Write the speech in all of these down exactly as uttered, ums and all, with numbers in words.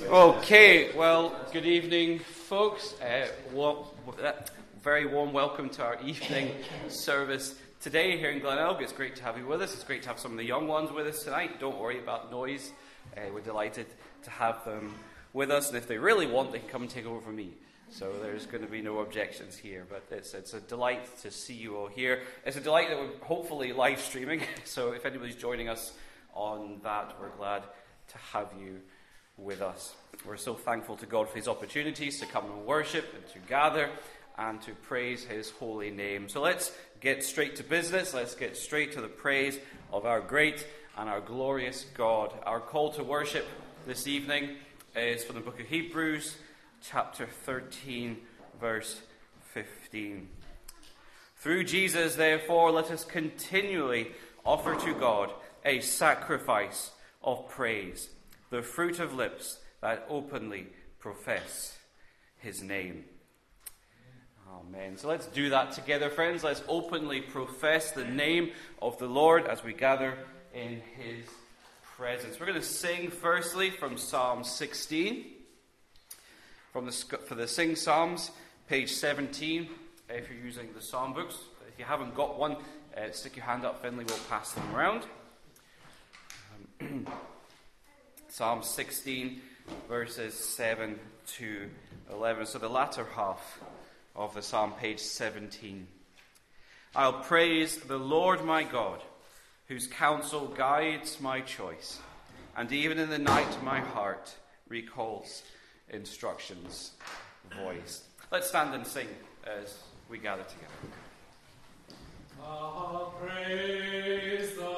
Okay, well, good evening, folks. Uh, well, very warm welcome to our evening service today here in Glenelg. It's great to have you with us. It's great to have some of the young ones with us tonight. Don't worry about noise. Uh, we're delighted to have them with us, and if they really want, they can come and take over from me. So there's going to be no objections here, but it's it's a delight to see you all here. It's a delight that we're hopefully live streaming, so if anybody's joining us on that, we're glad to have you with us. We're so thankful to God for his opportunities to come and worship and to gather and to praise his holy name. So let's get straight to business. Let's get straight to the praise of our great and our glorious God. Our call to worship this evening is from the book of Hebrews, chapter thirteen, verse fifteen. Through Jesus, therefore, let us continually offer to God a sacrifice of praise, the fruit of lips that openly profess his name. Amen. So let's do that together, friends. Let's openly profess the name of the Lord as we gather in his presence. We're going to sing firstly from Psalm sixteen. From the, for the Sing Psalms, page seventeen, if you're using the Psalm books. If you haven't got one, uh, stick your hand up. Finley will pass them around. Um, Psalm sixteen, verses seven to eleven. So the latter half of the psalm, page seventeen. I'll praise the Lord my God, whose counsel guides my choice, and even in the night my heart recalls instructions voiced. Let's stand and sing as we gather together. I'll praise the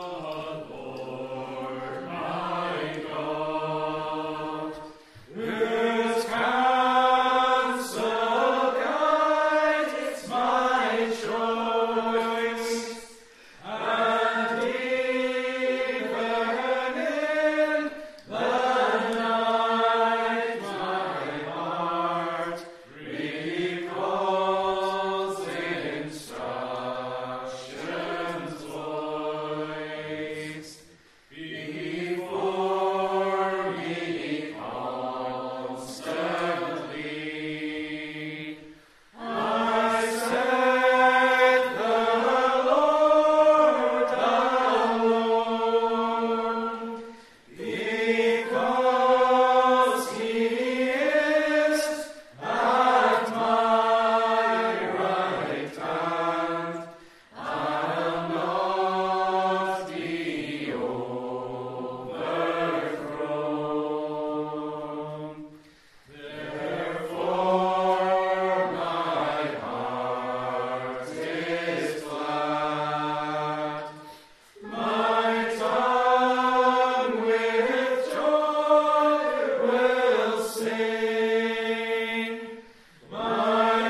Lord my God, whose counsel guides my choice, and even in the night my heart recalls instructions voiced. Before me constantly, I set the Lord alone, because he is at my right hand. I'll not be overthrown. Therefore my heart is glad, my tongue with joy will sing, my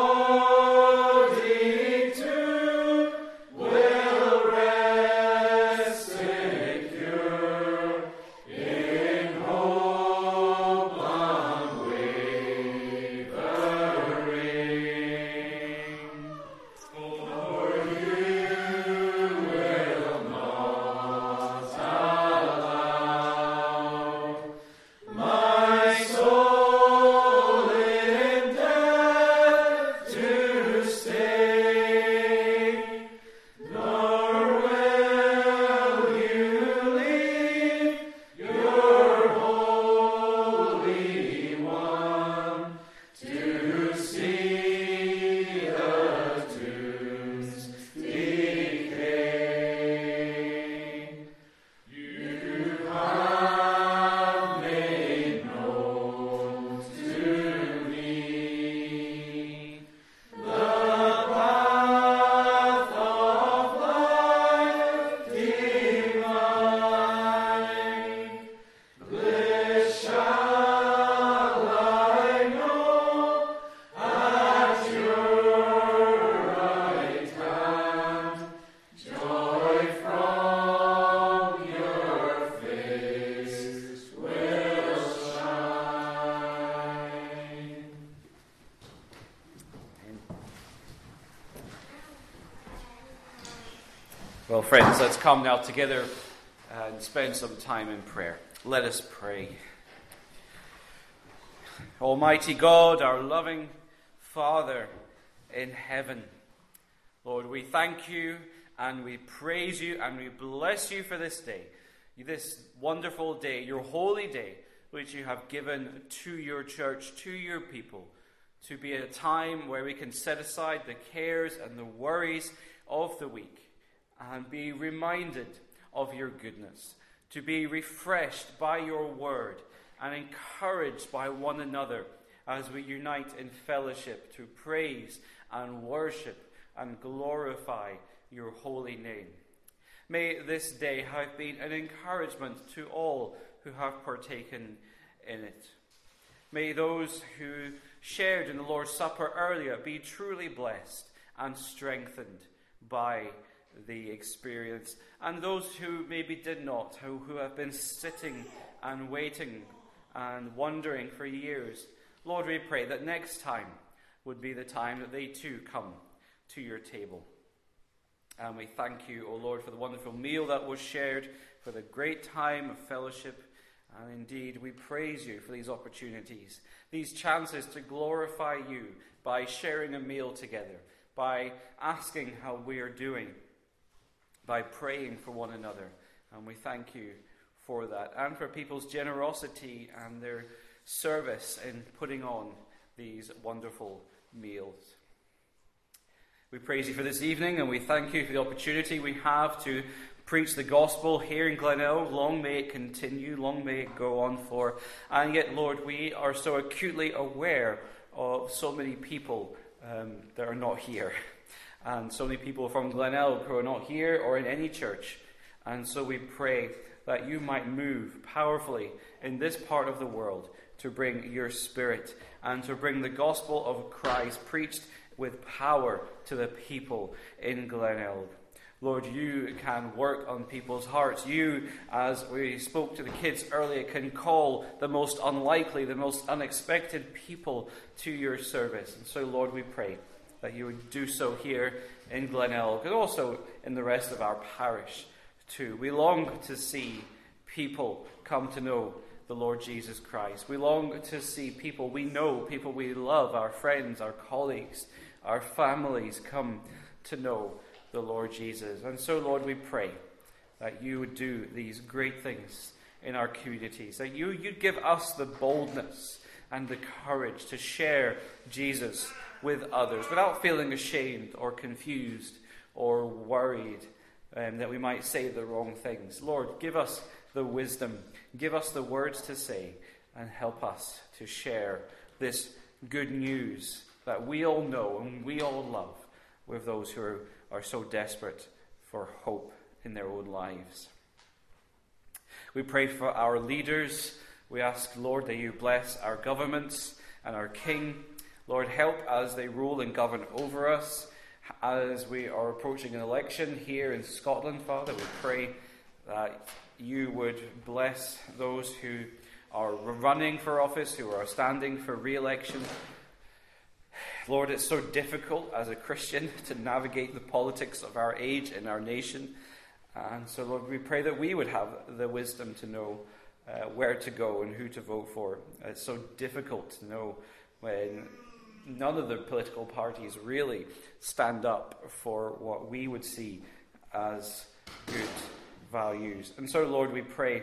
body too will rest secure in hope unwavering. For you will not allow my soul in death to stay, nor will you leave your Holy One to see the tombs decay. You have made known to me the path of life divine. Bliss shall I know at your right hand, joy from your face will shine. Well, friends, let's come now together and spend some time in prayer. Let us pray. Almighty God, our loving Father in heaven, Lord, we thank you and we praise you and we bless you for this day, this wonderful day, your holy day, which you have given to your church, to your people, to be a time where we can set aside the cares and the worries of the week and be reminded of your goodness, to be refreshed by your word and encouraged by one another as we unite in fellowship to praise and worship and glorify your holy name. May this day have been an encouragement to all who have partaken in it. May those who shared in the Lord's Supper earlier be truly blessed and strengthened by the experience. And those who maybe did not, who, who have been sitting and waiting and wondering for years, Lord, we pray that next time would be the time that they too come to your table. And we thank you, O Lord, for the wonderful meal that was shared, for the great time of fellowship. And indeed, we praise you for these opportunities, these chances to glorify you by sharing a meal together, by asking how we are doing, by praying for one another. And we thank you for that, and for people's generosity and their service in putting on these wonderful meals. We praise you for this evening, and we thank you for the opportunity we have to preach the gospel here in Glenelg. Long may it continue, long may it go on for. And yet, Lord, we are so acutely aware of so many people um, that are not here, and so many people from Glenelg who are not here or in any church. And so we pray that you might move powerfully in this part of the world to bring your Spirit and to bring the gospel of Christ preached with power to the people in Glenelg. Lord, you can work on people's hearts. You, as we spoke to the kids earlier, can call the most unlikely, the most unexpected people to your service. And so, Lord, we pray that you would do so here in Glenelg and also in the rest of our parish too. We long to see people come to know the Lord Jesus Christ. We long to see people we know, people we love, our friends, our colleagues, our families come to know the Lord Jesus. And so, Lord, we pray that you would do these great things in our communities, that you, you'd give us the boldness and the courage to share Jesus with others without feeling ashamed or confused or worried um, that we might say the wrong things. Lord, give us the wisdom, give us the words to say, and help us to share this good news that we all know and we all love with those who are, are so desperate for hope in their own lives. We pray for our leaders. We ask, Lord, that you bless our governments and our King. Lord, help as they rule and govern over us. As we are approaching an election here in Scotland, Father, we pray that you would bless those who are running for office, who are standing for re-election. Lord, it's so difficult as a Christian to navigate the politics of our age and our nation. And so, Lord, we pray that we would have the wisdom to know uh, where to go and who to vote for. It's so difficult to know when none of the political parties really stand up for what we would see as good values. And so, Lord, we pray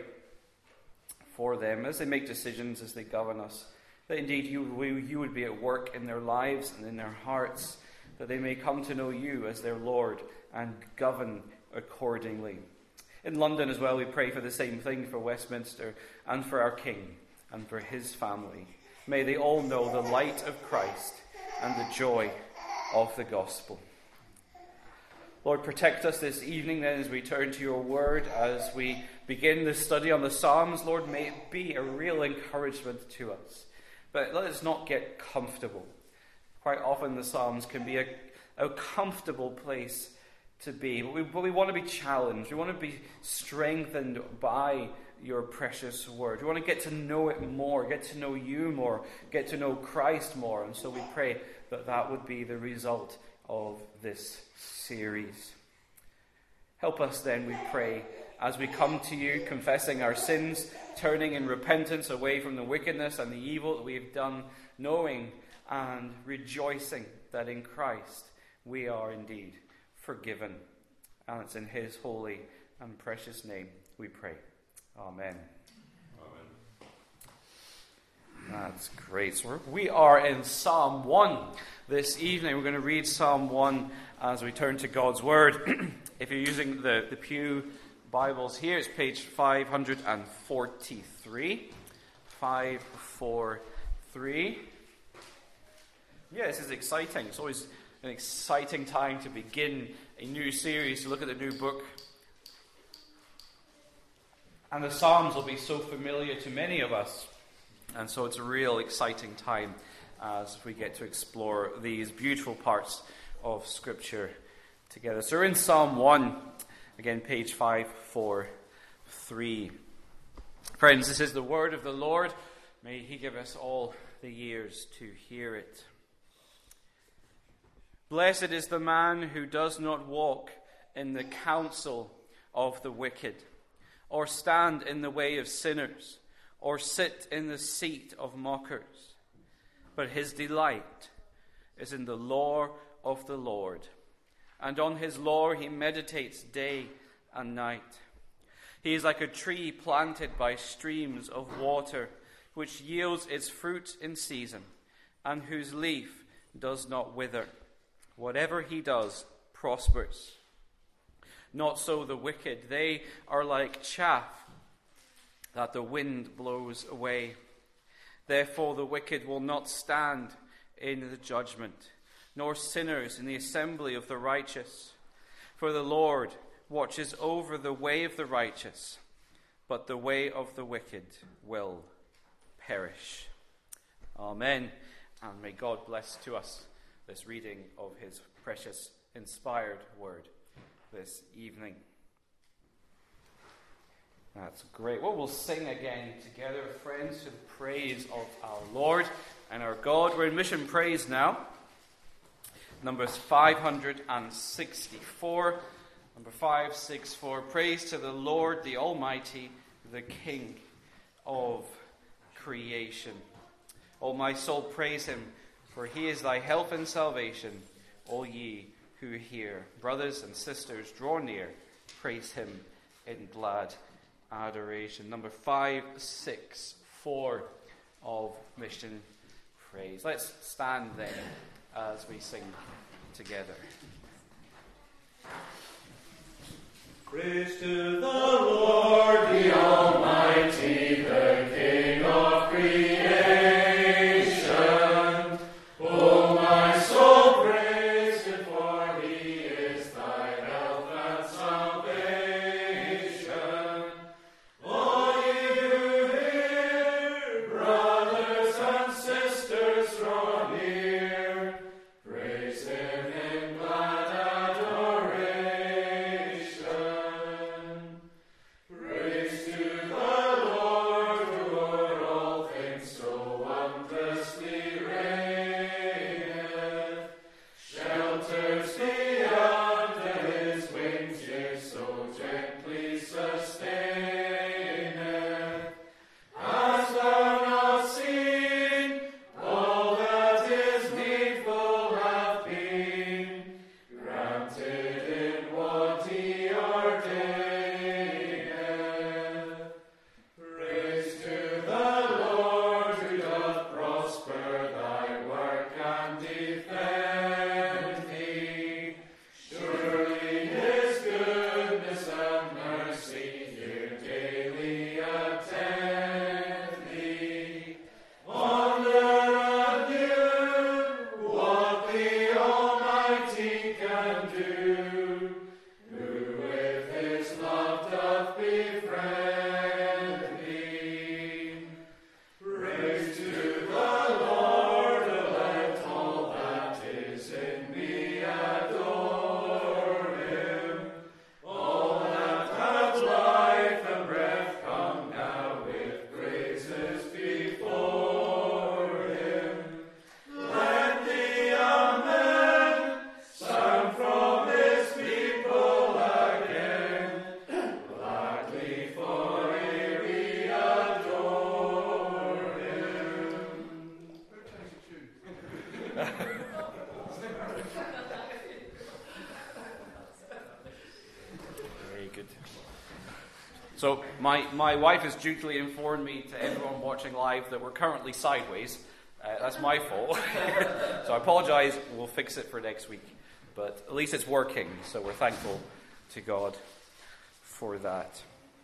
for them as they make decisions, as they govern us, that indeed you, you would be at work in their lives and in their hearts, that they may come to know you as their Lord and govern accordingly. In London as well, we pray for the same thing for Westminster and for our King and for his family. May they all know the light of Christ and the joy of the gospel. Lord, protect us this evening then as we turn to your word, as we begin this study on the Psalms. Lord, may it be a real encouragement to us. But let us not get comfortable. Quite often the Psalms can be a, a comfortable place to be. But we, but we want to be challenged. We want to be strengthened by your precious word. We want to get to know it more, get to know you more, get to know Christ more. And so we pray that that would be the result of this series. Help us then, we pray, as we come to you, confessing our sins, turning in repentance away from the wickedness and the evil that we have done, knowing and rejoicing that in Christ we are indeed forgiven. And it's in his holy and precious name we pray. Amen. That's great. So we are in Psalm one this evening. We're going to read Psalm one as we turn to God's Word. If you're using the, the Pew Bibles here, it's page five forty-three. five forty-three. Yeah, this is exciting. It's always an exciting time to begin a new series, to look at a new book. And the Psalms will be so familiar to many of us. And so it's a real exciting time as we get to explore these beautiful parts of Scripture together. So we're in Psalm one, again, page five forty-three. Friends, this is the word of the Lord. May he give us all the ears to hear it. Blessed is the man who does not walk in the counsel of the wicked, or stand in the way of sinners, or sit in the seat of mockers. But his delight is in the law of the Lord, and on his law he meditates day and night. He is like a tree planted by streams of water, which yields its fruit in season, and whose leaf does not wither. Whatever he does prospers. Not so the wicked. They are like chaff that the wind blows away. Therefore the wicked will not stand in the judgment, nor sinners in the assembly of the righteous. For the Lord watches over the way of the righteous, but the way of the wicked will perish. Amen. And may God bless to us this reading of his precious, inspired word this evening. That's great. Well, we'll sing again together, friends, to the praise of our Lord and our God. We're in Mission Praise now. Numbers five sixty-four. Number five sixty-four. Praise to the Lord, the Almighty, the King of creation. O my soul, praise him, for he is thy help and salvation, all ye who hear. Brothers and sisters, draw near, praise him in glad adoration. Number five sixty-four of Mission Praise. Let's stand then as we sing together. Praise to the Lord, the Almighty, the King of creation. O my soul, praise him, for he is thy help and salvation. All ye who hear, brothers and sisters, draw near. Praise him in glad adoration. Praise to the Lord, who o'er all things so wondrously reigneth, shelters thee under his wings, yea, so gently sustaineth. Hast thou not seen all that is needful hath been granted in what he ordaineth? Praise to the Lord, who doth prosper thy work and defend thee. Surely his goodness and mercy here daily attend thee. Wonder anew what the Almighty can do, who with his love doth befriend thee. Praise to the Lord, let all that is in me adore him. All that hath life and breath, come now with praises before him. Let the Amen sound from his people again, loud Very good. So my, my wife has dutifully informed me to everyone watching live that we're currently sideways. Uh, that's my fault. So I apologize. We'll fix it for next week. But at least it's working, so we're thankful to God for that.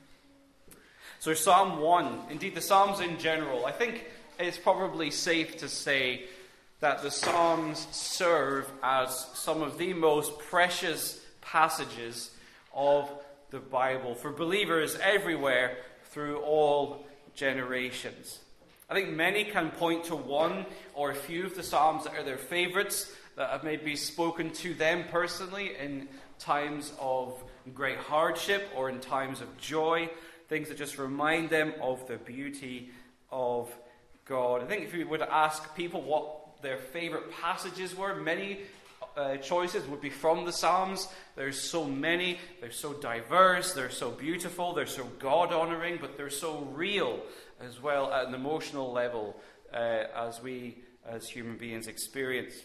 So Psalm one, indeed the Psalms in general, I think it's probably safe to say that the Psalms serve as some of the most precious passages of the Bible for believers everywhere through all generations. I think many can point to one or a few of the Psalms that are their favorites, that have maybe spoken to them personally in times of great hardship or in times of joy, things that just remind them of the beauty of God. I think if you were to ask people what their favorite passages were, many uh, choices would be from the Psalms. There's so many, they're so diverse, they're so beautiful, they're so God-honoring, but they're so real as well at an emotional level uh, as we as human beings experience.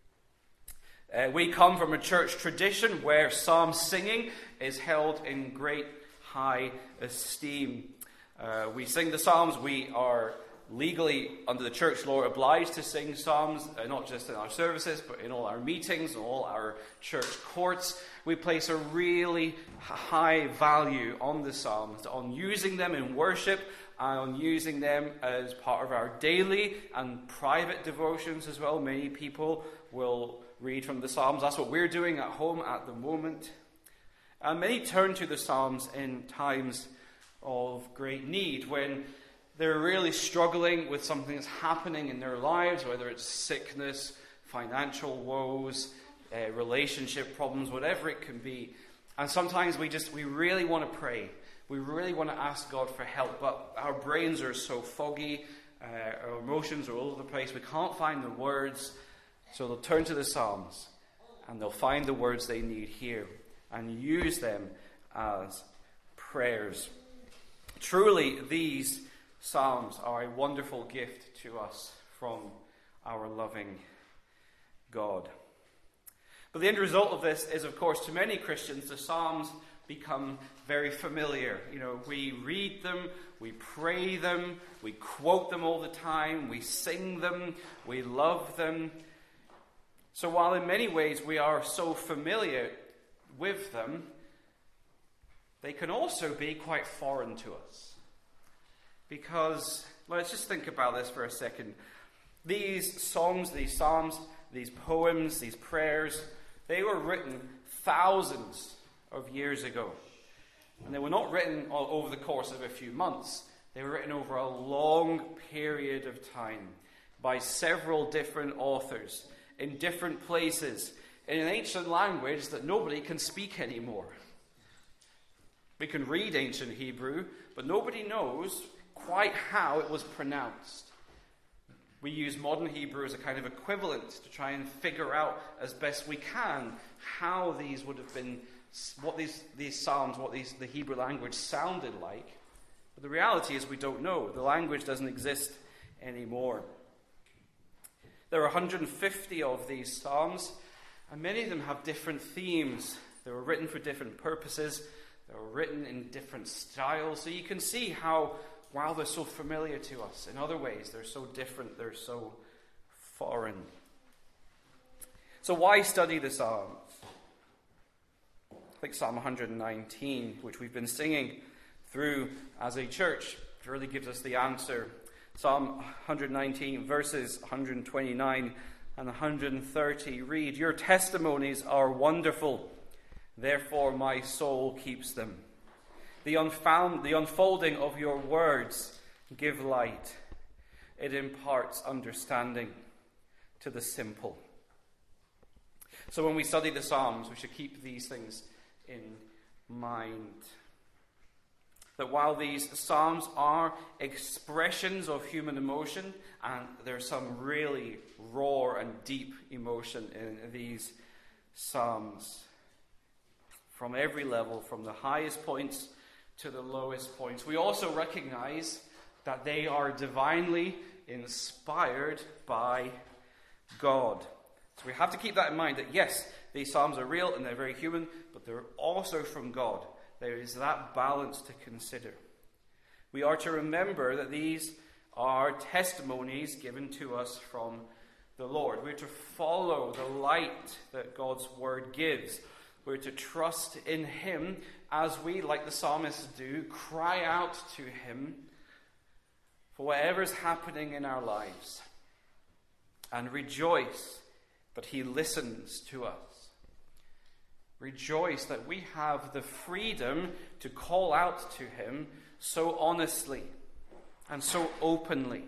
Uh, we come from a church tradition where psalm singing is held in great high esteem. Uh, we sing the psalms. We are legally, under the church law, obliged to sing psalms, uh, not just in our services, but in all our meetings, in all our church courts. We place a really high value on the psalms, on using them in worship, and on using them as part of our daily and private devotions as well. Many people will read from the Psalms. That's what we're doing at home at the moment. And many turn to the Psalms in times of great need, when they're really struggling with something that's happening in their lives, whether it's sickness, financial woes, uh, relationship problems, whatever it can be. And sometimes we just, we really want to pray. We really want to ask God for help, but our brains are so foggy, uh, our emotions are all over the place, we can't find the words. So they'll turn to the Psalms, and they'll find the words they need here, and use them as prayers. Truly, these Psalms are a wonderful gift to us from our loving God. But the end result of this is, of course, to many Christians, the Psalms become very familiar. You know, we read them, we pray them, we quote them all the time, we sing them, we love them. So while in many ways we are so familiar with them, they can also be quite foreign to us. Because, let's just think about this for a second. These songs, these psalms, these poems, these prayers, they were written thousands of years ago. And they were not written all over the course of a few months. They were written over a long period of time by several different authors in different places in an ancient language that nobody can speak anymore. We can read ancient Hebrew, but nobody knows quite how it was pronounced. We use modern Hebrew as a kind of equivalent to try and figure out as best we can how these would have been, what these, these psalms, what these, the Hebrew language sounded like. But the reality is we don't know. The language doesn't exist anymore. There are one hundred fifty of these psalms, and many of them have different themes. They were written for different purposes. They were written in different styles. So you can see how, while they're so familiar to us, in other ways they're so different, they're so foreign. So why study the Psalms? I think Psalm one hundred nineteen, which we've been singing through as a church, really gives us the answer. Psalm one hundred nineteen, verses one hundred twenty-nine and one hundred thirty read, "Your testimonies are wonderful, therefore my soul keeps them. The, unfound, the unfolding of your words give light. It imparts understanding to the simple." So when we study the Psalms, we should keep these things in mind. That while these Psalms are expressions of human emotion, and there's some really raw and deep emotion in these Psalms, from every level, from the highest points to the lowest points, we also recognize that they are divinely inspired by God. So we have to keep that in mind, that yes, these psalms are real and they're very human, but they're also from God. There is that balance to consider. We are to remember that these are testimonies given to us from the Lord. We're to follow the light that God's word gives. We're to trust in him as we, like the psalmists do, cry out to him for whatever's happening in our lives and rejoice that he listens to us. Rejoice that we have the freedom to call out to him so honestly and so openly.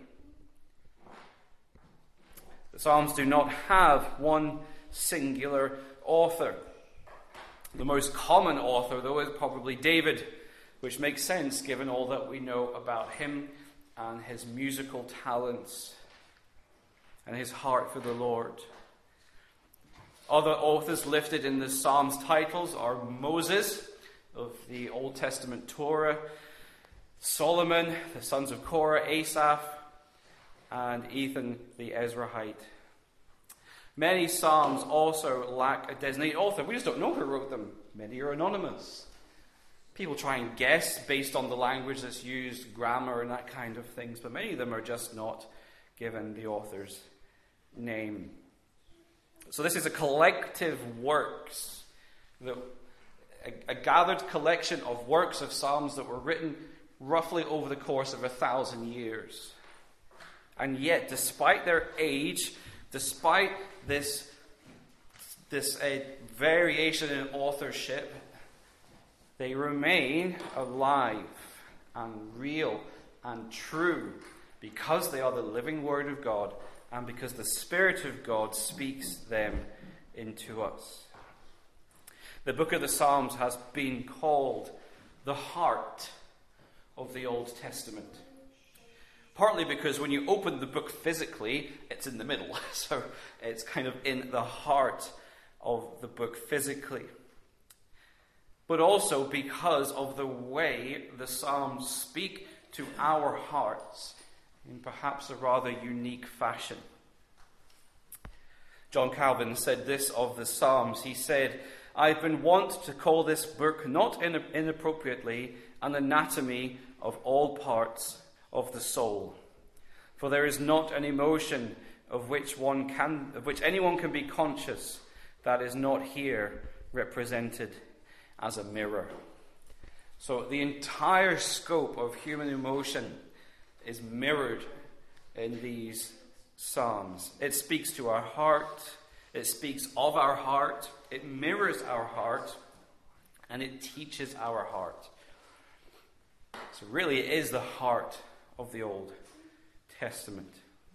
The Psalms do not have one singular author. The most common author, though, is probably David, which makes sense given all that we know about him and his musical talents and his heart for the Lord. Other authors lifted in the Psalms titles are Moses of the Old Testament Torah, Solomon, the sons of Korah, Asaph, and Ethan the Ezrahite. Many psalms also lack a designated author. We just don't know who wrote them. Many are anonymous. People try and guess based on the language that's used, grammar and that kind of things, but many of them are just not given the author's name. So this is a collective works, the, a, a gathered collection of works of psalms that were written roughly over the course of a thousand years. And yet, despite their age, despite this, this uh, variation in authorship, they remain alive and real and true because they are the living Word of God and because the Spirit of God speaks them into us. The book of the Psalms has been called the heart of the Old Testament. Partly because when you open the book physically, it's in the middle. So it's kind of in the heart of the book physically. But also because of the way the Psalms speak to our hearts in perhaps a rather unique fashion. John Calvin said this of the Psalms. He said, "I've been wont to call this book not inappropriately an anatomy of all parts of the soul. For there is not an emotion of which one can, of which anyone can be conscious that is not here represented as a mirror." So the entire scope of human emotion is mirrored in these psalms. It speaks to our heart, it speaks of our heart, it mirrors our heart, and it teaches our heart. So really it is the heart of the Old Testament.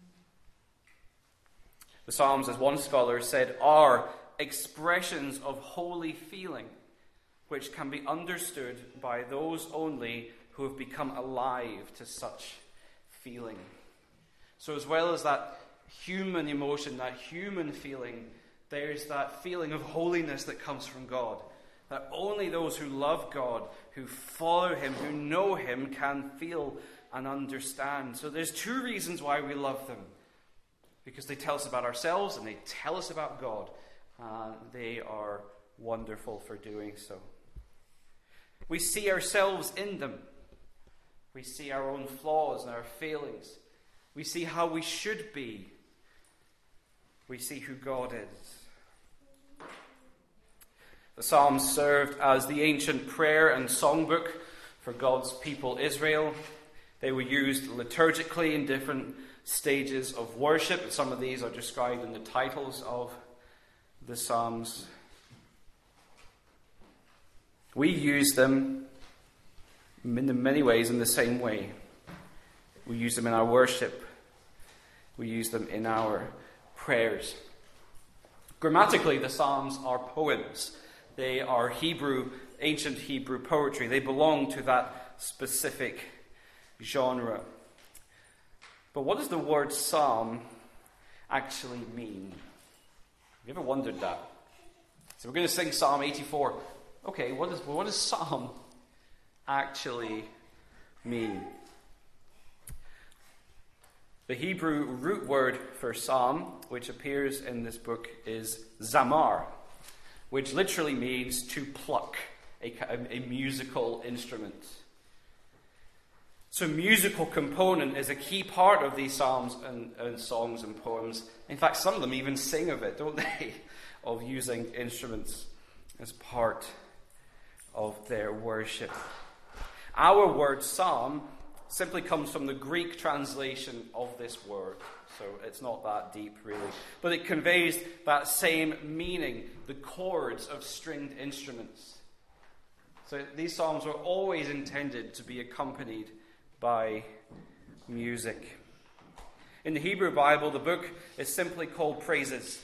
The Psalms, as one scholar said, are expressions of holy feeling which can be understood by those only who have become alive to such feeling. So as well as that human emotion, that human feeling, there's that feeling of holiness that comes from God. That only those who love God, who follow him, who know him, can feel and understand. So there's two reasons why we love them. Because they tell us about ourselves and they tell us about God. Uh, they are wonderful for doing so. We see ourselves in them. We see our own flaws and our failings. We see how we should be. We see who God is. The Psalms served as the ancient prayer and songbook for God's people Israel. They were used liturgically in different stages of worship. Some of these are described in the titles of the Psalms. We use them in many ways in the same way. We use them in our worship. We use them in our prayers. Grammatically, the Psalms are poems. They are Hebrew, ancient Hebrew poetry. They belong to that specific genre. But what does the word psalm actually mean? Have you ever wondered that? So we're going to sing Psalm eighty-four. Okay, what, is, what does psalm actually mean? The Hebrew root word for psalm, which appears in this book, is zamar, which literally means to pluck, a, a musical instrument. So musical component is a key part of these psalms and, and songs and poems. In fact, some of them even sing of it, don't they? Of using instruments as part of their worship. Our word psalm simply comes from the Greek translation of this word. So it's not that deep, really. But it conveys that same meaning, the chords of stringed instruments. So these psalms were always intended to be accompanied by music. In the Hebrew Bible, the book is simply called Praises.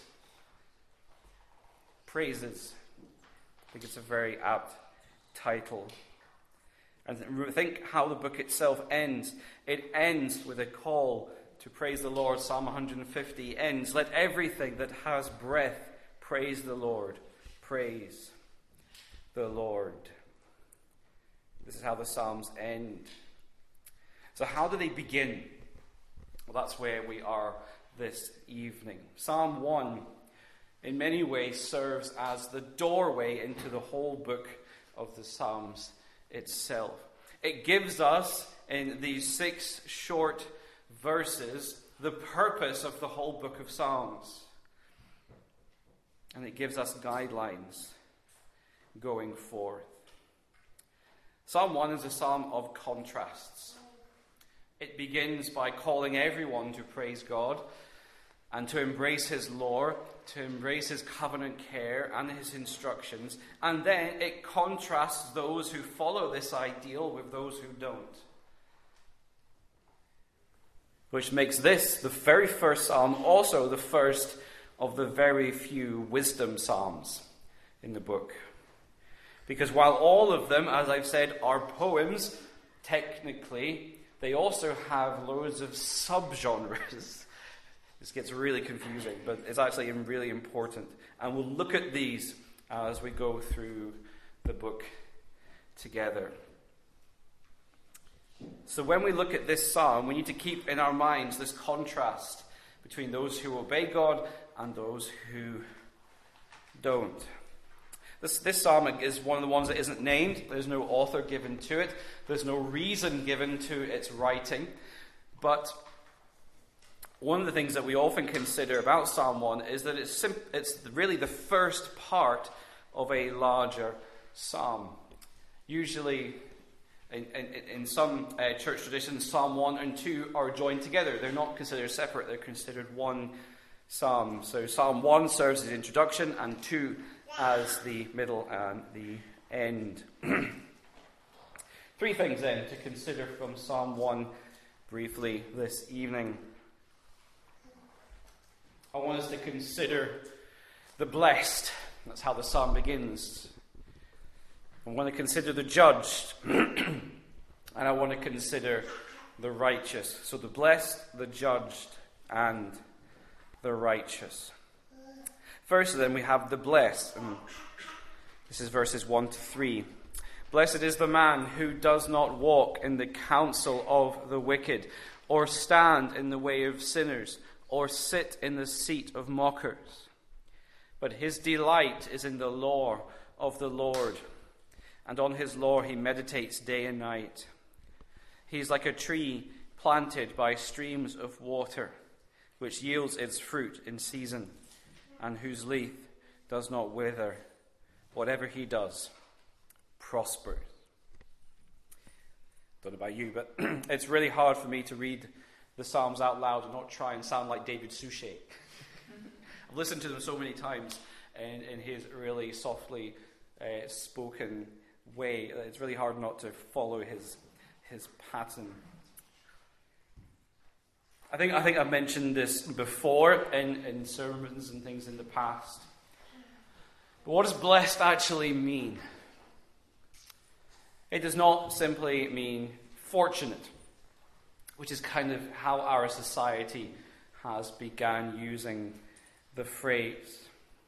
Praises. I think it's a very apt title. And think how the book itself ends. It ends with a call to praise the Lord. Psalm one hundred fifty ends, "Let everything that has breath praise the Lord. Praise the Lord." This is how the Psalms end. So how do they begin? Well, that's where we are this evening. Psalm one, in many ways, serves as the doorway into the whole book of the Psalms itself. It gives us, in these six short verses, the purpose of the whole book of Psalms. And it gives us guidelines going forth. Psalm one is a psalm of contrasts. It begins by calling everyone to praise God and to embrace his law, to embrace his covenant care and his instructions. And then it contrasts those who follow this ideal with those who don't. Which makes this, the very first psalm, also the first of the very few wisdom psalms in the book. Because while all of them, as I've said, are poems, technically, they also have loads of subgenres. This gets really confusing, but it's actually really important. And we'll look at these as we go through the book together. So when we look at this psalm, we need to keep in our minds this contrast between those who obey God and those who don't. This, this psalm is one of the ones that isn't named. There's no author given to it. There's no reason given to its writing. But one of the things that we often consider about Psalm one is that it's, sim- it's really the first part of a larger psalm. Usually, in, in, in some uh, church traditions, Psalm one and two are joined together. They're not considered separate. They're considered one psalm. So Psalm one serves as the introduction and two as the middle and the end. Three things then to consider from Psalm one briefly this evening. I want us to consider the blessed. That's how the psalm begins. I want to consider the judged. And I want to consider the righteous. So the blessed, the judged, and the righteous. First then we have the blessed. And this is verses one to three. Blessed is the man who does not walk in the counsel of the wicked, or stand in the way of sinners, or sit in the seat of mockers. But his delight is in the law of the Lord, and on his law he meditates day and night. He is like a tree planted by streams of water, which yields its fruit in season, and whose leaf does not wither. Whatever he does prospers. Don't know about you, but it's really hard for me to read the Psalms out loud and not try and sound like David Suchet. I've listened to them so many times in, in his really softly uh, spoken way. It's really hard not to follow his his pattern. I think I think I've mentioned this before in, in sermons and things in the past. But what does blessed actually mean? It does not simply mean fortunate, which is kind of how our society has begun using the phrase.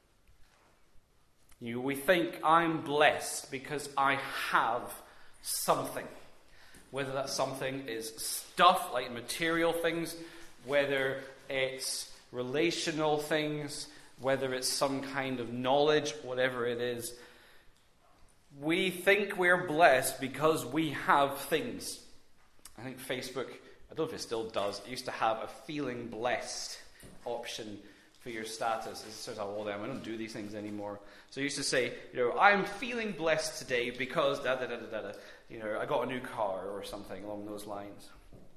You know, we think I'm blessed because I have something. Whether that something is stuff, like material things, whether it's relational things, whether it's some kind of knowledge, whatever it is. We think we're blessed because we have things. I think Facebook, I don't know if it still does, it used to have a feeling blessed option for your status. It says, oh, well, then I don't do these things anymore. So I used to say, you know, I'm feeling blessed today because da da da da da. You know, I got a new car or something along those lines.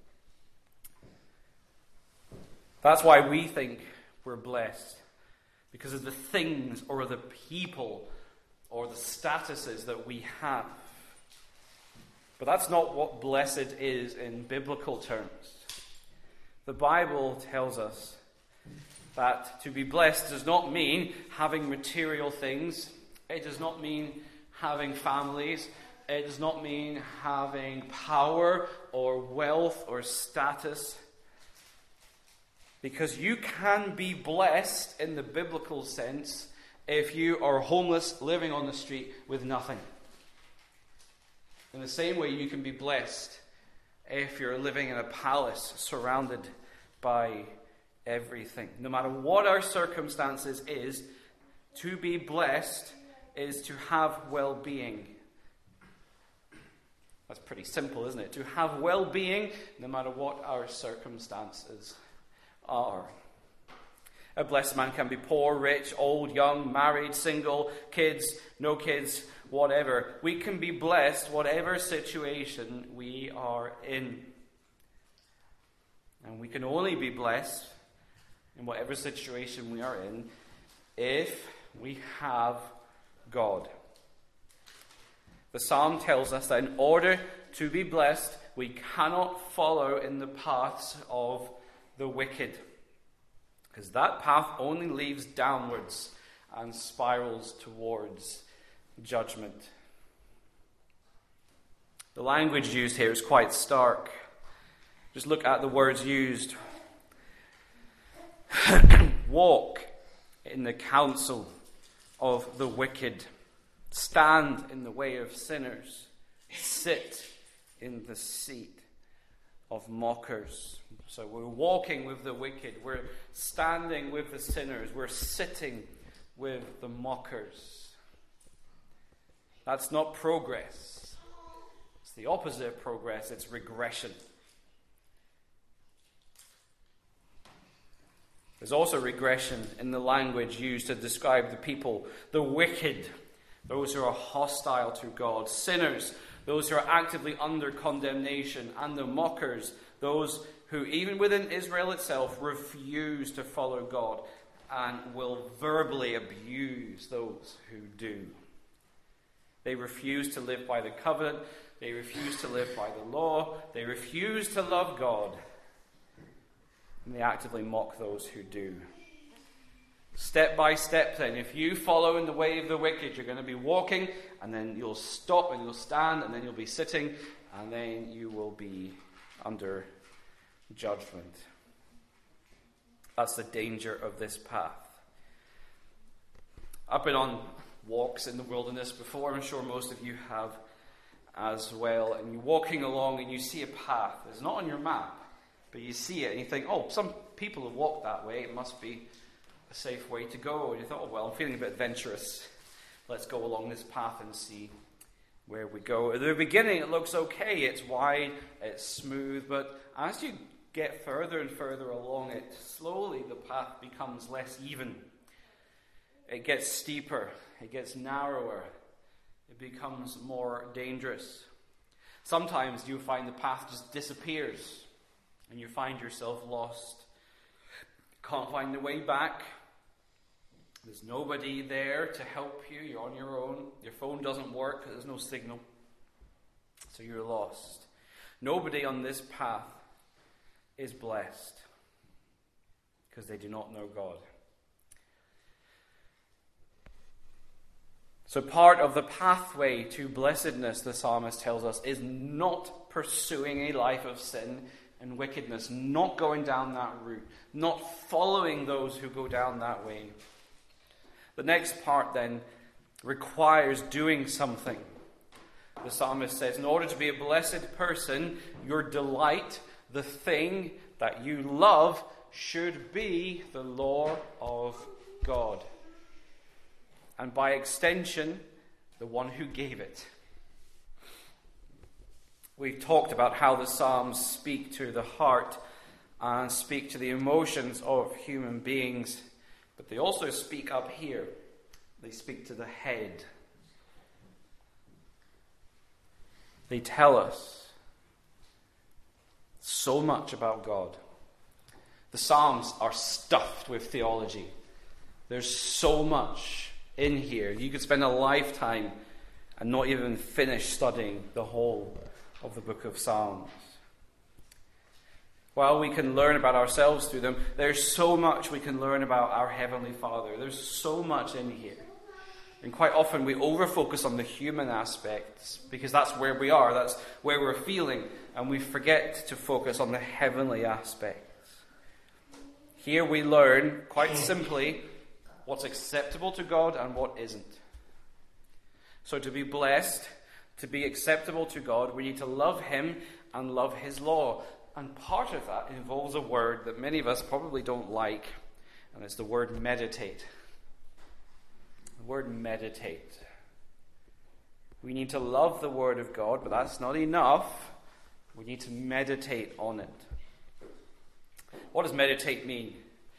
That's why we think we're blessed, because of the things or the people or the statuses that we have. But that's not what blessed is in biblical terms. The Bible tells us that to be blessed does not mean having material things. It does not mean having families. It does not mean having power or wealth or status. Because you can be blessed in the biblical sense if you are homeless, living on the street with nothing. In the same way, you can be blessed if you're living in a palace surrounded by everything. No matter what our circumstances is, to be blessed is to have well-being. That's pretty simple, isn't it? To have well-being no matter what our circumstances are. A blessed man can be poor, rich, old, young, married, single, kids, no kids, whatever. We can be blessed whatever situation we are in. And we can only be blessed in whatever situation we are in if we have God. The psalm tells us that in order to be blessed, we cannot follow in the paths of the wicked, because that path only leads downwards and spirals towards judgment. The language used here is quite stark. Just look at the words used. Walk in the counsel of the wicked. Stand in the way of sinners. Sit in the seat of mockers. So we're walking with the wicked. We're standing with the sinners. We're sitting with the mockers. That's not progress. It's the opposite of progress. It's regression. There's also regression in the language used to describe the people. The wicked, those who are hostile to God. Sinners, those who are actively under condemnation. And the mockers, those who, even within Israel itself, refuse to follow God and will verbally abuse those who do. They refuse to live by the covenant. They refuse to live by the law. They refuse to love God. And they actively mock those who do. Step by step then, if you follow in the way of the wicked, you're going to be walking, and then you'll stop, and you'll stand, and then you'll be sitting, and then you will be under judgment. That's the danger of this path. I've been on walks in the wilderness before. I'm sure most of you have as well. And you're walking along and you see a path. It's not on your map, but you see it and you think, oh, some people have walked that way. It must be a safe way to go. And you thought, oh, well, I'm feeling a bit adventurous. Let's go along this path and see where we go. At the beginning, it looks okay. It's wide, it's smooth. But as you get further and further along it, slowly the path becomes less even. It gets steeper. It gets narrower. It becomes more dangerous. Sometimes you find the path just disappears and you find yourself lost. Can't find the way back. There's nobody there to help you. You're on your own. Your phone doesn't work. There's no signal. So you're lost. Nobody on this path is blessed because they do not know God. So part of the pathway to blessedness, the psalmist tells us, is not pursuing a life of sin and wickedness, not going down that route, not following those who go down that way. The next part then requires doing something. The psalmist says, in order to be a blessed person, your delight, the thing that you love should be the law of God. And by extension, the one who gave it. We've talked about how the Psalms speak to the heart and speak to the emotions of human beings, but they also speak up here. They speak to the head. They tell us so much about God. The Psalms are stuffed with theology. There's so much in here. You could spend a lifetime and not even finish studying the whole of the book of Psalms. While we can learn about ourselves through them, there's so much we can learn about our Heavenly Father. There's so much in here. And quite often we over-focus on the human aspects because that's where we are, that's where we're feeling, and we forget to focus on the heavenly aspects. Here we learn, quite simply, what's acceptable to God and what isn't. So to be blessed, to be acceptable to God, we need to love Him and love His law. And part of that involves a word that many of us probably don't like, and it's the word meditate. The word meditate. We need to love the Word of God, but that's not enough. We need to meditate on it. What does meditate mean?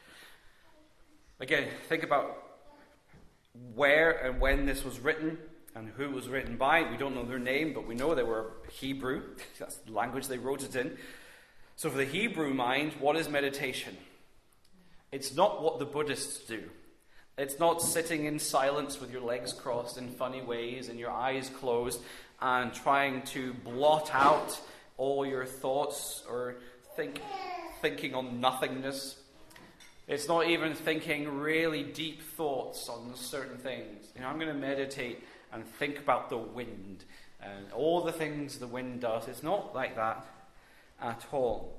Again, think about where and when this was written and who it was written by. We don't know their name, but we know they were Hebrew. That's the language they wrote it in. So for the Hebrew mind, what is meditation? It's not what the Buddhists do. It's not sitting in silence with your legs crossed in funny ways and your eyes closed and trying to blot out all your thoughts or think, thinking on nothingness. It's not even thinking really deep thoughts on certain things. You know, I'm going to meditate and think about the wind and all the things the wind does. It's not like that at all.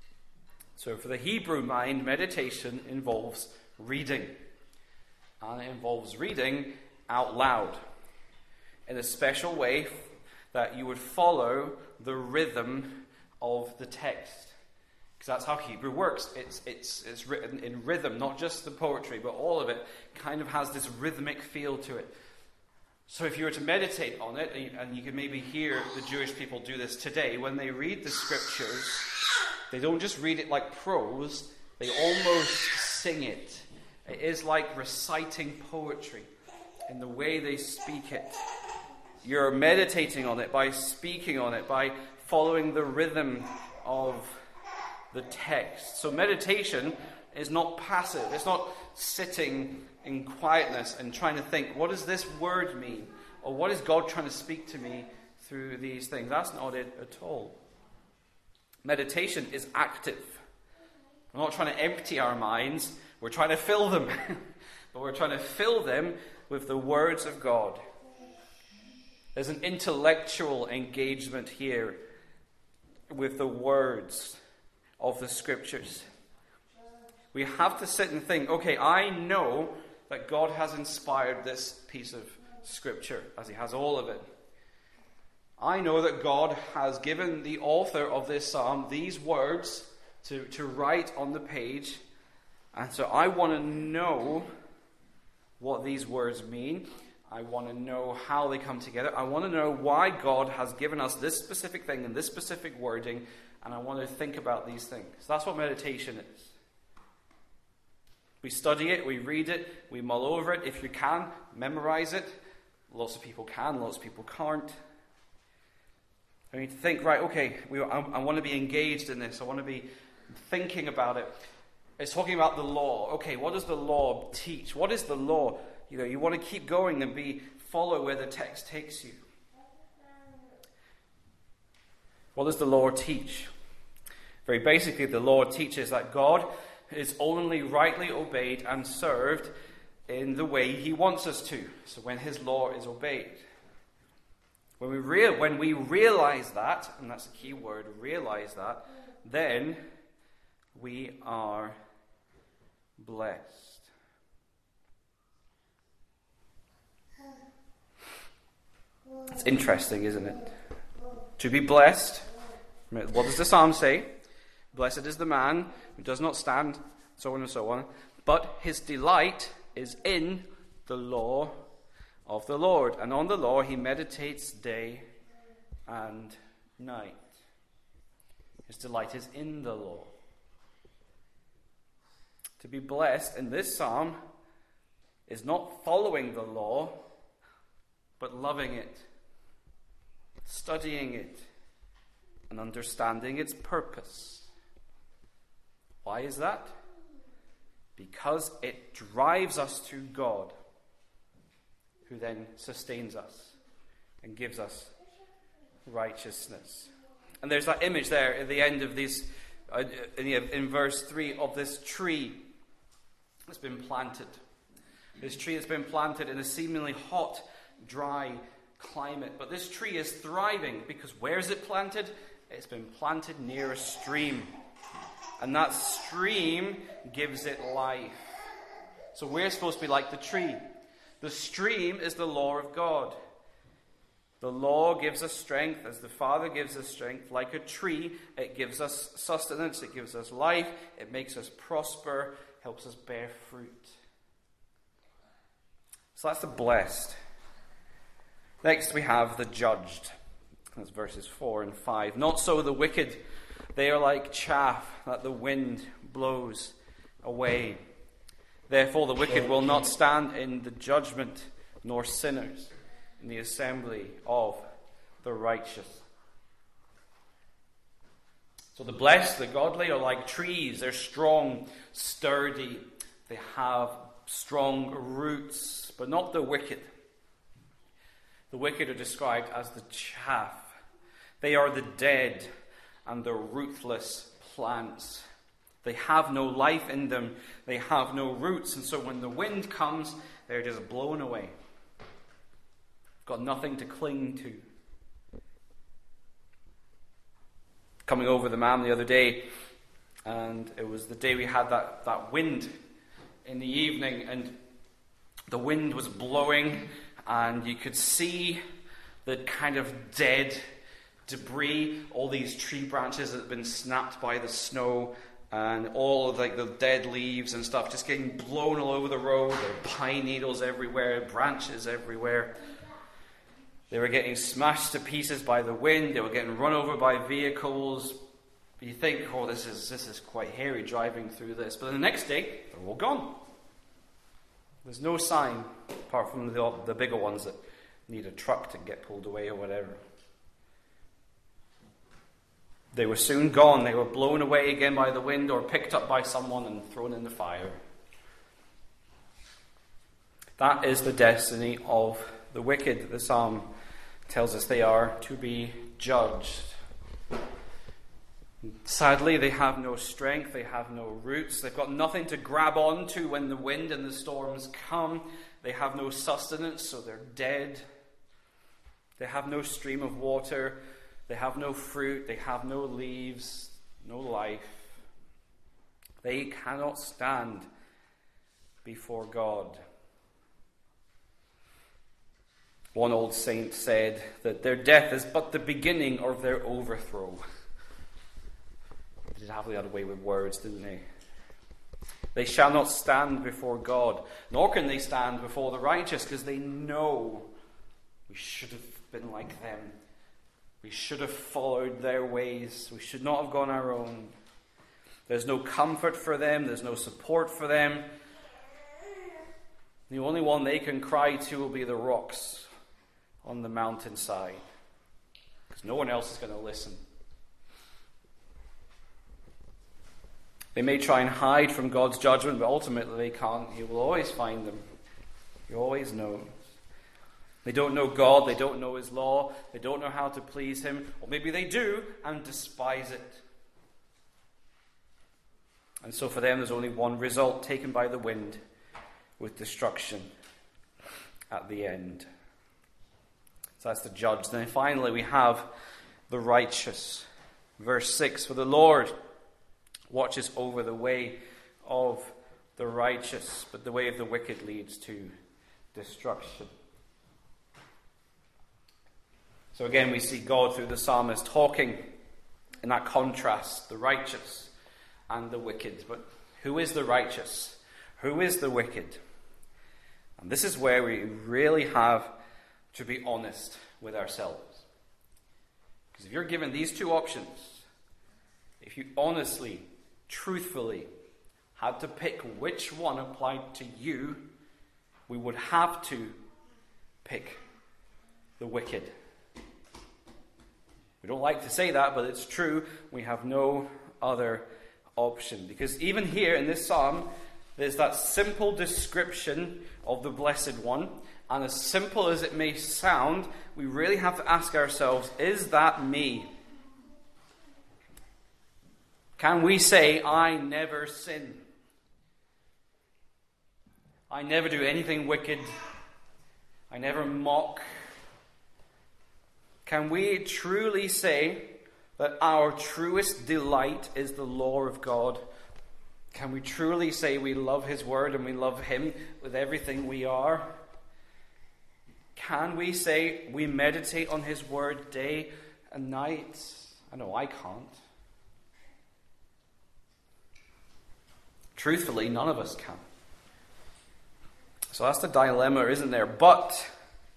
So for the Hebrew mind, meditation involves reading. And it involves reading out loud in a special way that you would follow the rhythm of the text. Because that's how Hebrew works. It's, it's, it's written in rhythm, not just the poetry, but all of it kind of has this rhythmic feel to it. So if you were to meditate on it, and you, and you could maybe hear the Jewish people do this today, when they read the scriptures, they don't just read it like prose, they almost sing it. It is like reciting poetry in the way they speak it. You're meditating on it by speaking on it, by following the rhythm of the text. So meditation is not passive. It's not sitting in quietness and trying to think, what does this word mean? Or what is God trying to speak to me through these things? That's not it at all. Meditation is active. We're not trying to empty our minds. We're trying to fill them. But we're trying to fill them with the words of God. There's an intellectual engagement here with the words of the scriptures. We have to sit and think, okay, I know that God has inspired this piece of scripture, as He has all of it. I know that God has given the author of this psalm these words to, to write on the page. And so I want to know what these words mean. I want to know how they come together. I want to know why God has given us this specific thing and this specific wording. And I want to think about these things. That's what meditation is. We study it, we read it, we mull over it. If you can, memorize it. Lots of people can, lots of people can't. I need to think, right, okay, we, I, I want to be engaged in this. I want to be thinking about it. It's talking about the law. Okay, what does the law teach? What is the law? You know, you want to keep going and be follow where the text takes you. What does the law teach? Very basically, the law teaches that God is only rightly obeyed and served in the way He wants us to. So when His law is obeyed. When we, rea- when we realize that, and that's a key word, realize that, then we are blessed. It's interesting, isn't it? To be blessed, what does the psalm say? Blessed is the man who does not stand, so on and so on, but his delight is in the law of the Lord, and on the law he meditates day and night. His delight is in the law. To be blessed in this psalm is not following the law, but loving it, studying it, and understanding its purpose. Why is that? Because it drives us to God, who then sustains us and gives us righteousness. And there's that image there at the end of this, uh, in, in verse three, of this tree that's been planted. This tree has been planted in a seemingly hot, dry climate. But this tree is thriving because where is it planted? It's been planted near a stream. And that stream gives it life. So we're supposed to be like the tree. The stream is the law of God. The law gives us strength as the Father gives us strength. Like a tree, it gives us sustenance, it gives us life, it makes us prosper, helps us bear fruit. So that's the blessed. Next we have the judged. That's verses four and five. Not so the wicked. They are like chaff that the wind blows away. Therefore the wicked will not stand in the judgment, nor sinners in the assembly of the righteous. So the blessed, the godly, are like trees. They're strong, sturdy. They have strong roots, but not the wicked. The wicked are described as the chaff. They are the dead and the rootless plants. They have no life in them. They have no roots. And so when the wind comes, they're just blown away. Got nothing to cling to. Coming over the Mam the other day, and it was the day we had that, that wind in the evening, and the wind was blowing, and you could see the kind of dead debris, all these tree branches that had been snapped by the snow, and all of like the dead leaves and stuff just getting blown all over the road. There were pine needles everywhere, branches everywhere. They were getting smashed to pieces by the wind. They were getting run over by vehicles. You think, oh, this is this is quite hairy driving through this. But the next day, they're all gone. There's no sign, apart from the, the bigger ones that need a truck to get pulled away or whatever. They were soon gone. They were blown away again by the wind or picked up by someone and thrown in the fire. That is the destiny of the wicked. The psalm tells us they are to be judged. Sadly, they have no strength, they have no roots, they've got nothing to grab onto when the wind and the storms come. They have no sustenance, so they're dead. They have no stream of water, they have no fruit, they have no leaves, no life. They cannot stand before God. One old saint said that their death is but the beginning of their overthrow. They did have the other way with words, didn't they? They shall not stand before God, nor can they stand before the righteous, because they know we should have been like them. We should have followed their ways. We should not have gone our own. There's no comfort for them. There's no support for them. The only one they can cry to will be the rocks on the mountainside, because no one else is going to listen. They may try and hide from God's judgment, but ultimately they can't. He will always find them. He always knows. They don't know God, they don't know His law, they don't know how to please Him, or maybe they do and despise it. And so for them there's only one result, taken by the wind, with destruction at the end. So that's the judge. Then finally we have the righteous. Verse six, for the Lord watches over the way of the righteous, but the way of the wicked leads to destruction. So again we see God through the psalmist talking in that contrast, the righteous and the wicked. But who is the righteous? Who is the wicked? And this is where we really have to be honest with ourselves. Because if you're given these two options, if you honestly, truthfully had to pick which one applied to you, we would have to pick the wicked. We don't like to say that, but it's true. We have no other option. Because even here in this psalm, there's that simple description of the Blessed One. And as simple as it may sound, we really have to ask ourselves, is that me? Can we say, I never sin? I never do anything wicked. I never mock. Can we truly say that our truest delight is the law of God? Can we truly say we love His Word and we love Him with everything we are? Can we say we meditate on His Word day and night? I know I can't. Truthfully, none of us can. So that's the dilemma, isn't there? But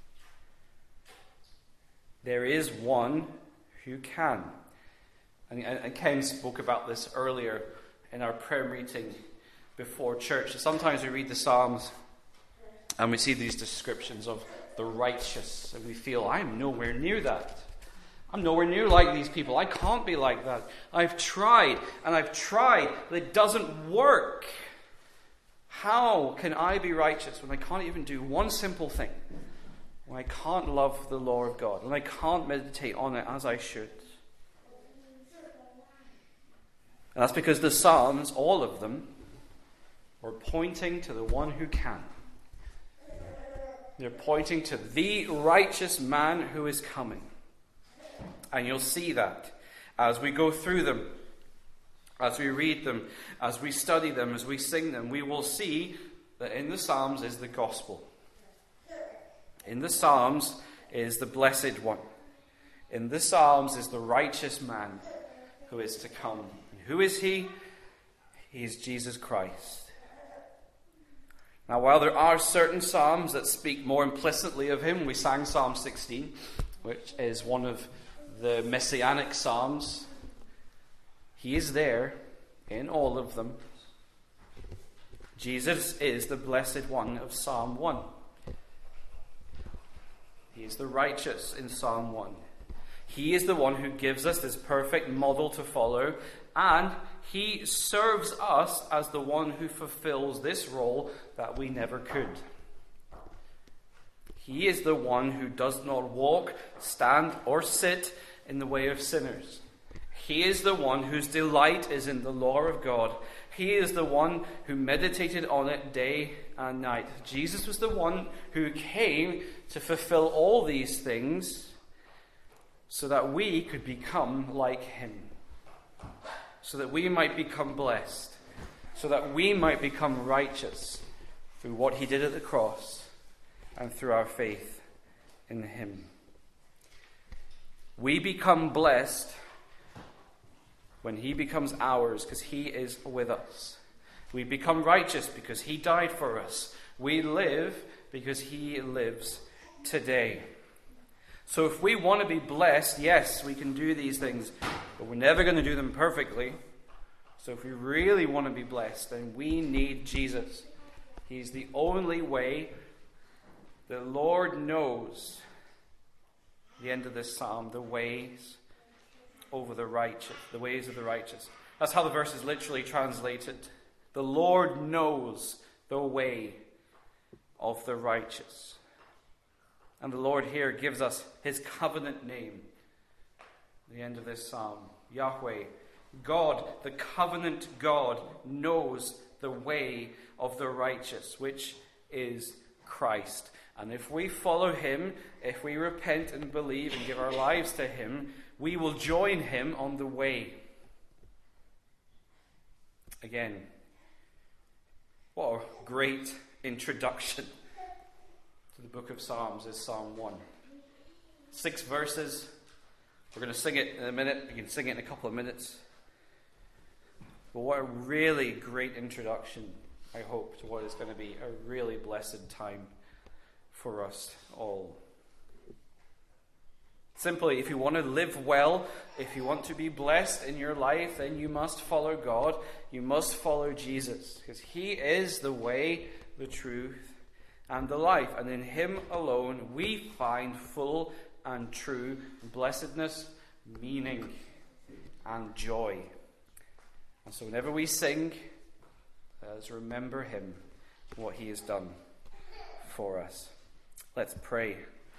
there is one who can. And, and Ken spoke about this earlier in our prayer meeting before church. Sometimes we read the Psalms and we see these descriptions of the righteous, and we feel, I'm nowhere near that. I'm nowhere near like these people. I can't be like that. I've tried, and I've tried, but it doesn't work. How can I be righteous when I can't even do one simple thing? When I can't love the law of God, when I can't meditate on it as I should? And that's because the Psalms, all of them, are pointing to the one who can. They're pointing to the righteous man who is coming. And you'll see that as we go through them, as we read them, as we study them, as we sing them, we will see that in the Psalms is the gospel. In the Psalms is the Blessed One. In the Psalms is the righteous man who is to come. And who is he? He is Jesus Christ. Now, while there are certain psalms that speak more implicitly of him, we sang Psalm sixteen, which is one of the messianic psalms. He is there in all of them. Jesus is the Blessed One of Psalm one. He is the righteous in Psalm one. He is the one who gives us this perfect model to follow, and he serves us as the one who fulfills this role that we never could. He is the one who does not walk, stand, or sit in the way of sinners. He is the one whose delight is in the law of God. He is the one who meditated on it day and night. Jesus was the one who came to fulfill all these things so that we could become like him. So that we might become blessed. So that we might become righteous through what he did at the cross and through our faith in him. We become blessed when he becomes ours because he is with us. We become righteous because he died for us. We live because he lives today. So if we want to be blessed, yes, we can do these things, but we're never going to do them perfectly. So if we really want to be blessed, then we need Jesus. He's the only way. The Lord knows, the end of this psalm, the ways over the righteous, the ways of the righteous. That's how the verse is literally translated. The Lord knows the way of the righteous. And the Lord here gives us his covenant name. At the end of this psalm, Yahweh, God, the covenant God, knows the way of the righteous, which is Christ. And if we follow him, if we repent and believe and give our lives to him, we will join him on the way. Again, what a great introduction to the book of Psalms is Psalm one. Six verses. We're going to sing it in a minute. We can sing it in a couple of minutes. But what a really great introduction, I hope, to what is going to be a really blessed time for us all. Simply, if you want to live well, if you want to be blessed in your life, then you must follow God. You must follow Jesus, because he is the way, the truth, and the life. And in him alone we find full and true blessedness, meaning, and joy. And so whenever we sing, let us remember him, what he has done for us. Let's pray.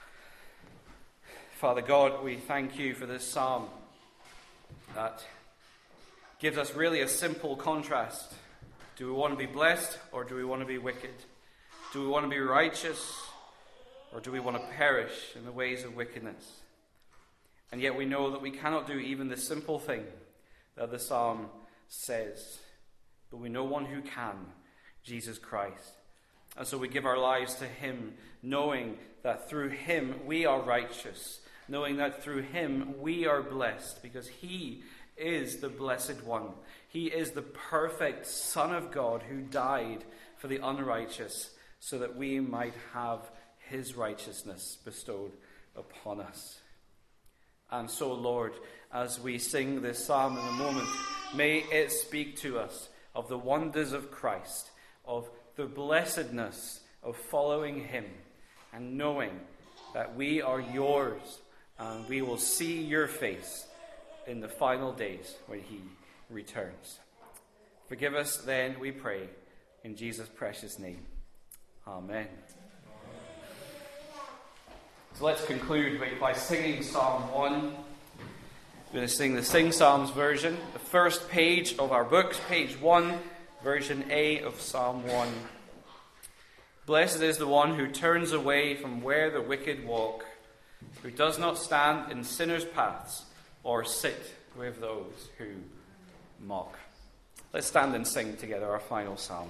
Father God, we thank you for this psalm that gives us really a simple contrast. Do we want to be blessed, or do we want to be wicked? Do we want to be righteous, or do we want to perish in the ways of wickedness? And yet we know that we cannot do even the simple thing that the psalm says. But we know one who can, Jesus Christ. And so we give our lives to him, knowing that through him we are righteous, knowing that through him we are blessed, because he is the blessed one. He is the perfect Son of God who died for the unrighteous, so that we might have his righteousness bestowed upon us. And so, Lord, as we sing this psalm in a moment, may it speak to us of the wonders of Christ, of the blessedness of following him, and knowing that we are yours, and we will see your face in the final days when he returns. Forgive us then, we pray, in Jesus' precious name. Amen. So let's conclude by singing Psalm one. We're going to sing the Sing Psalms version, the first page of our books, page one, version A of Psalm one. Blessed is the one who turns away from where the wicked walk, who does not stand in sinners' paths, or sit with those who mock. Let's stand and sing together our final psalm.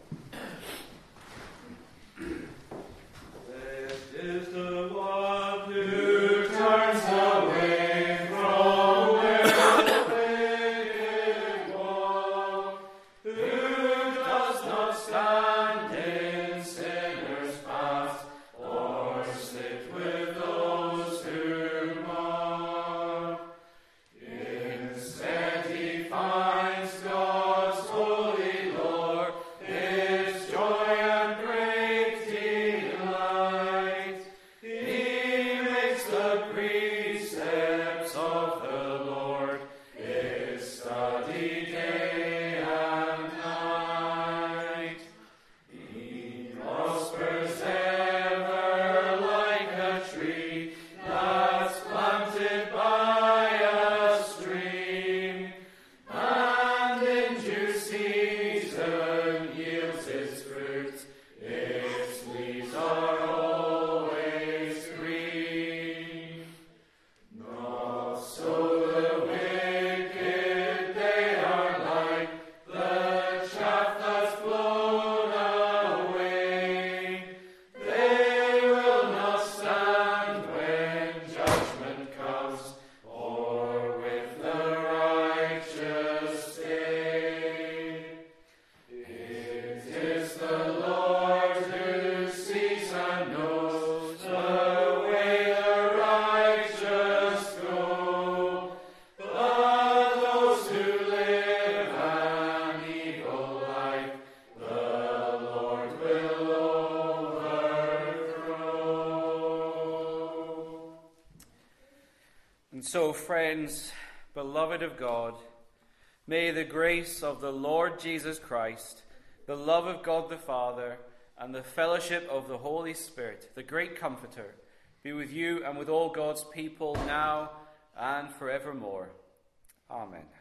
Blessed is the one who turns away from where the wicked walk, who does not stand in sinners' paths, or sit with those who mock. Instead he finds God's holy law, his joy and great delight. He makes the precepts of the Lord his study day and night. He prospers ever like a tree that's planted by a stream, and in due season yields its fruit. Its leaves are always green. Not so the wicked, they are like the chaff that's blown away. They will not stand when judgment comes, or with the righteous day. It is the Lord who sees and knows the way the righteous go, but those who live an evil life, the Lord will overthrow. And so, friends, beloved of God, may the grace of the Lord Jesus Christ, the love of God the Father, and the fellowship of the Holy Spirit, the great Comforter, be with you and with all God's people now and forevermore. Amen.